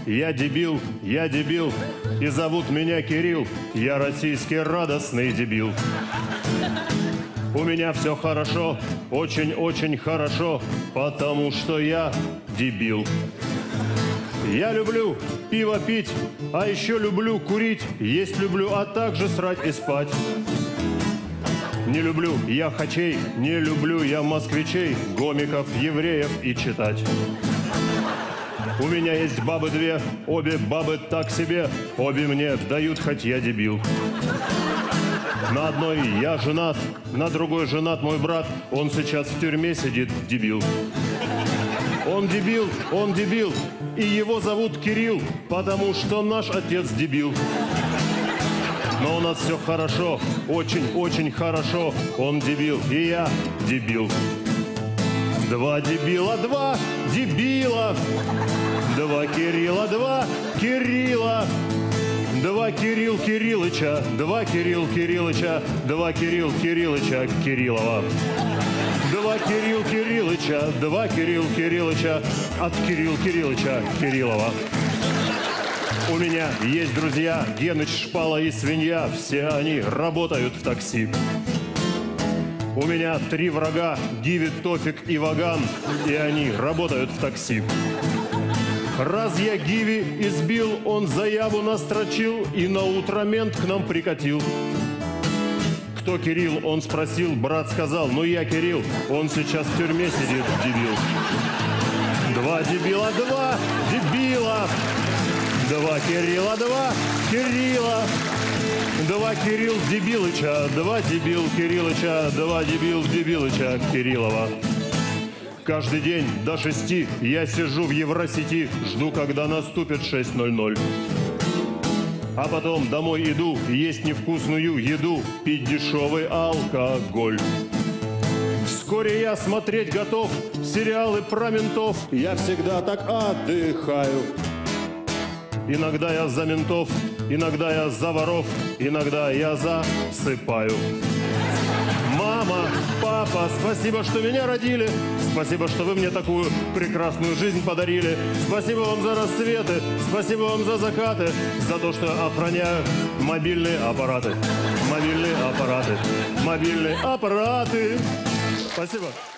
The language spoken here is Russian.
я дебил, и зовут меня Кирилл, я российский радостный дебил. У меня все хорошо, очень-очень хорошо, потому что я дебил. Я люблю пиво пить, а еще люблю курить, есть люблю, а также срать и спать. Не люблю я хачей, не люблю я москвичей, гомиков, евреев и читать. У меня есть бабы две, обе бабы так себе, обе мне дают, хоть я дебил. На одной я женат, на другой женат мой брат, он сейчас в тюрьме сидит, дебил. Он дебил, и его зовут Кирилл, потому что наш отец дебил. Но у нас все хорошо, очень-очень хорошо, он дебил, и я дебил. Два дебила, два дебила, два Кирилла, два Кирилла. Два Кирилл Кириллыча, два Кирилл Кириллыча, два Кирилл Кириллыча Кириллова. Два Кирилл Кириллыча, два Кирилл Кириллыча от Кирилл Кириллыча Кириллова. У меня есть друзья, Геныч, Шпала и Свинья, все они работают в такси. У меня три врага, Гиви, Тофик и Ваган, и они работают в такси. Раз я Гиви избил, он заяву настрочил, и на утро мент к нам прикатил. Кто Кирилл, он спросил, брат сказал, ну я Кирилл, он сейчас в тюрьме сидит, дебил. Два дебила, два дебила, два Кирилла, два Кирилла, два Кирилл Дебилыча, два дебил Кириллыча, два дебил Дебилыча Кириллова. Каждый день до 6 я сижу в Евросети, жду, когда наступит 6:00. А потом домой иду, есть невкусную еду, пить дешевый алкоголь. Вскоре я смотреть готов сериалы про ментов, я всегда так отдыхаю. Иногда я за ментов, иногда я за воров, иногда я засыпаю. Мама, папа, спасибо, что меня родили. Спасибо, что вы мне такую прекрасную жизнь подарили. Спасибо вам за рассветы, спасибо вам за закаты, за то, что охраняю мобильные аппараты. Мобильные аппараты, мобильные аппараты. Спасибо.